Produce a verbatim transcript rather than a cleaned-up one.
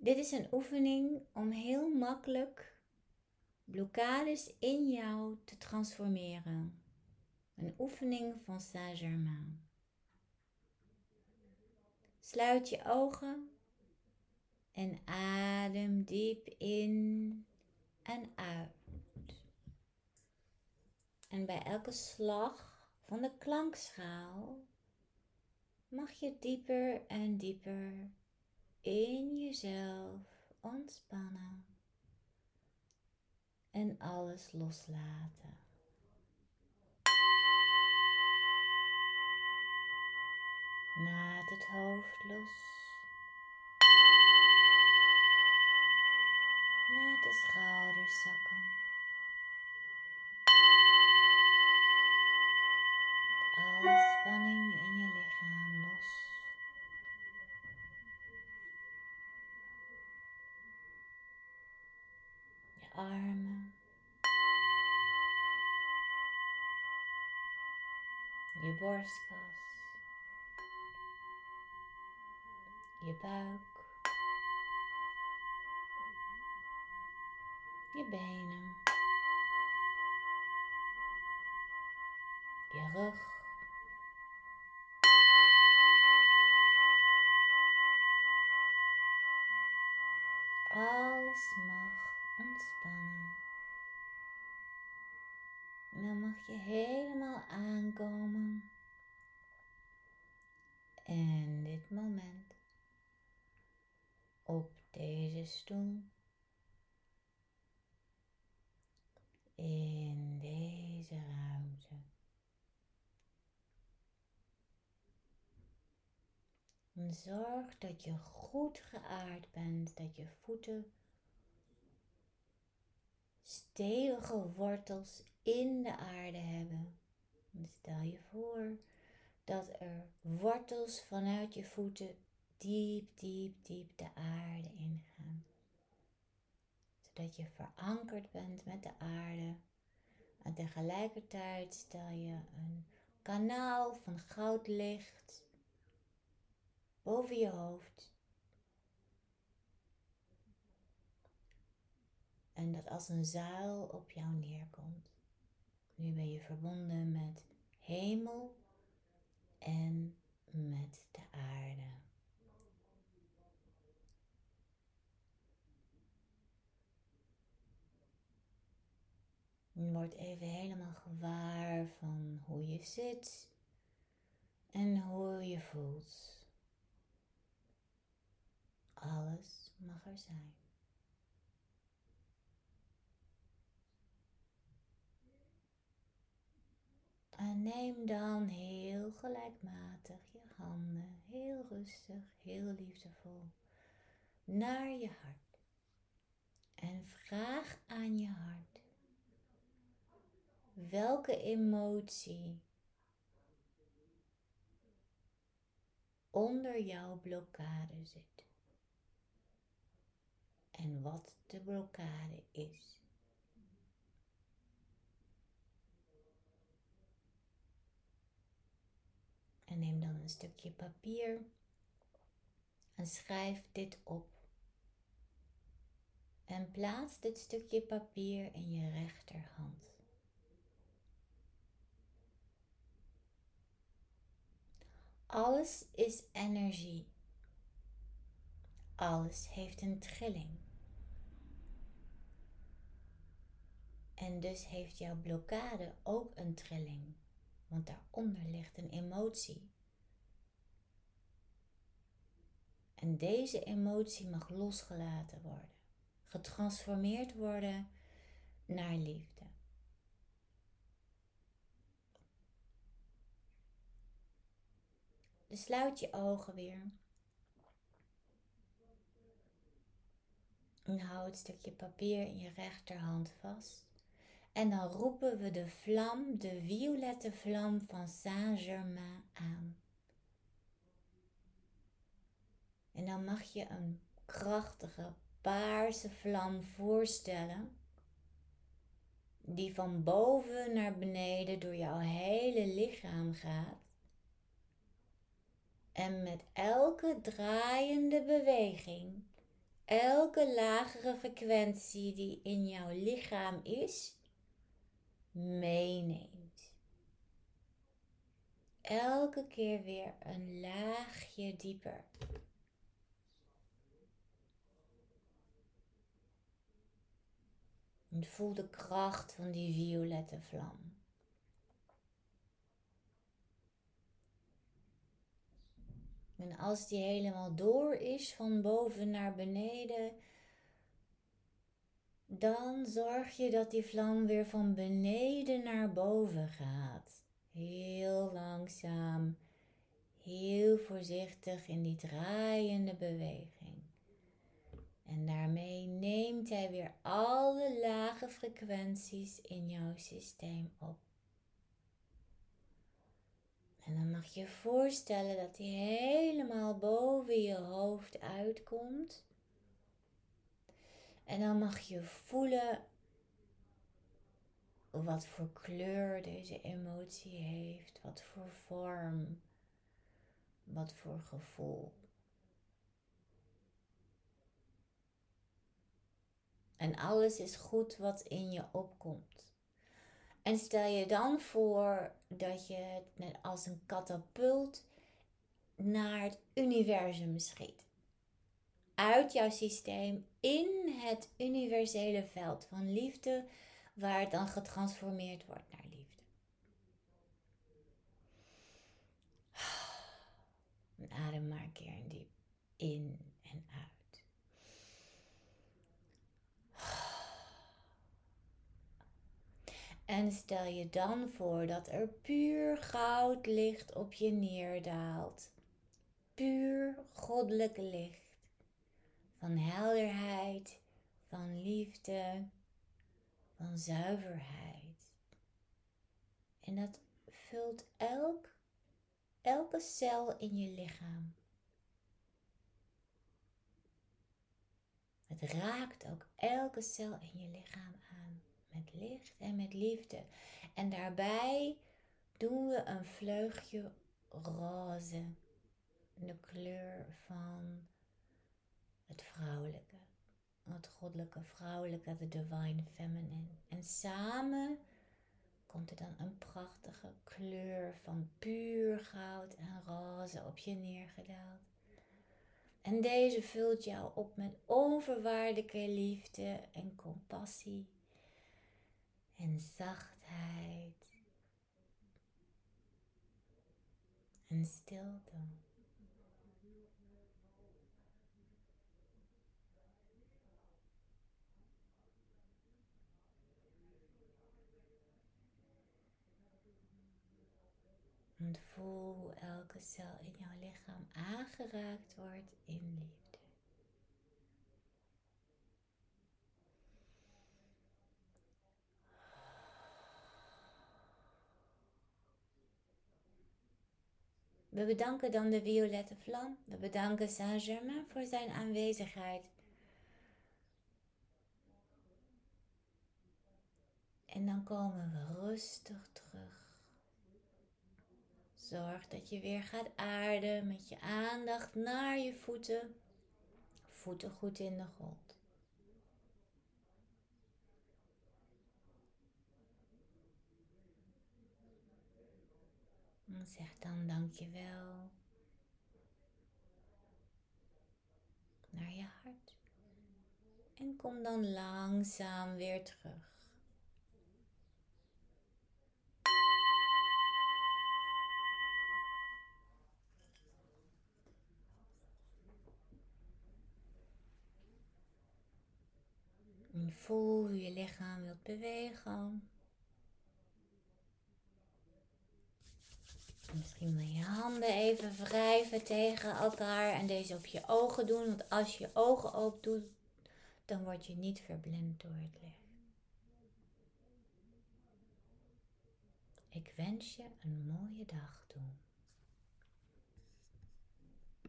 Dit is een oefening om heel makkelijk blokkades in jou te transformeren. Een oefening van Saint-Germain. Sluit je ogen en adem diep in en uit. En bij elke slag van de klankschaal mag je dieper en dieper in jezelf ontspannen en alles loslaten. Laat het hoofd los. Laat de schouders zakken. Alle spanning in je lichaam los. Je armen. Je borstkas. Je buik. Je benen. Je rug. Alles mag ontspannen. En dan mag je helemaal aankomen. En dit moment op deze stoel. In deze ruimte. En zorg dat je goed geaard bent, dat je voeten stevige wortels in de aarde hebben. En stel je voor dat er wortels vanuit je voeten diep, diep, diep de aarde ingaan. Zodat je verankerd bent met de aarde. En tegelijkertijd stel je een kanaal van goudlicht boven je hoofd. En dat als een zuil op jou neerkomt. Nu ben je verbonden met hemel en met de aarde. Je wordt even helemaal gewaar van hoe je zit en hoe je voelt. Alles mag er zijn. En neem dan heel gelijkmatig je handen, heel rustig, heel liefdevol, naar je hart. En vraag aan je hart welke emotie onder jouw blokkade zit. En wat de blokkade is. En neem dan een stukje papier en schrijf dit op. En plaats dit stukje papier in je rechterhand. Alles is energie. Alles heeft een trilling. En dus heeft jouw blokkade ook een trilling. Want daaronder ligt een emotie. En deze emotie mag losgelaten worden. Getransformeerd worden naar liefde. Dus sluit je ogen weer. En hou het stukje papier in je rechterhand vast. En dan roepen we de vlam, de violette vlam van Saint-Germain aan. En dan mag je een krachtige paarse vlam voorstellen. Die van boven naar beneden door jouw hele lichaam gaat. En met elke draaiende beweging elke lagere frequentie die in jouw lichaam is, meeneemt. Elke keer weer een laagje dieper. En voel de kracht van die violette vlam. En als die helemaal door is van boven naar beneden, dan zorg je dat die vlam weer van beneden naar boven gaat. Heel langzaam, heel voorzichtig in die draaiende beweging. En daarmee neemt hij weer alle lage frequenties in jouw systeem op. En dan mag je je voorstellen dat hij helemaal boven je hoofd uitkomt. En dan mag je voelen wat voor kleur deze emotie heeft, wat voor vorm, wat voor gevoel. En alles is goed wat in je opkomt. En stel je dan voor dat je het net als een katapult naar het universum schiet. Uit jouw systeem in het universele veld van liefde, waar het dan getransformeerd wordt naar liefde. En adem maar een keer diep in en uit. En stel je dan voor dat er puur goud licht op je neerdaalt. Puur goddelijk licht. Van helderheid, van liefde, van zuiverheid. En dat vult elk, elke cel in je lichaam. Het raakt ook elke cel in je lichaam aan. Met licht en met liefde. En daarbij doen we een vleugje roze. De kleur van het vrouwelijke. Het goddelijke vrouwelijke, de divine feminine. En samen komt er dan een prachtige kleur van puur goud en roze op je neergedaald. En deze vult jou op met onvoorwaardelijke liefde en compassie. En zachtheid. En stilte. En voel hoe elke cel in jouw lichaam aangeraakt wordt in liefde. We bedanken dan de violette vlam. We bedanken Saint-Germain voor zijn aanwezigheid. En dan komen we rustig terug. Zorg dat je weer gaat aarden met je aandacht naar je voeten. Voeten goed in de grond. En zeg dan dankjewel naar je hart. En kom dan langzaam weer terug. En voel hoe je lichaam wilt bewegen. Misschien wil je je handen even wrijven tegen elkaar en deze op je ogen doen. Want als je je ogen open doet, dan word je niet verblind door het licht. Ik wens je een mooie dag toe.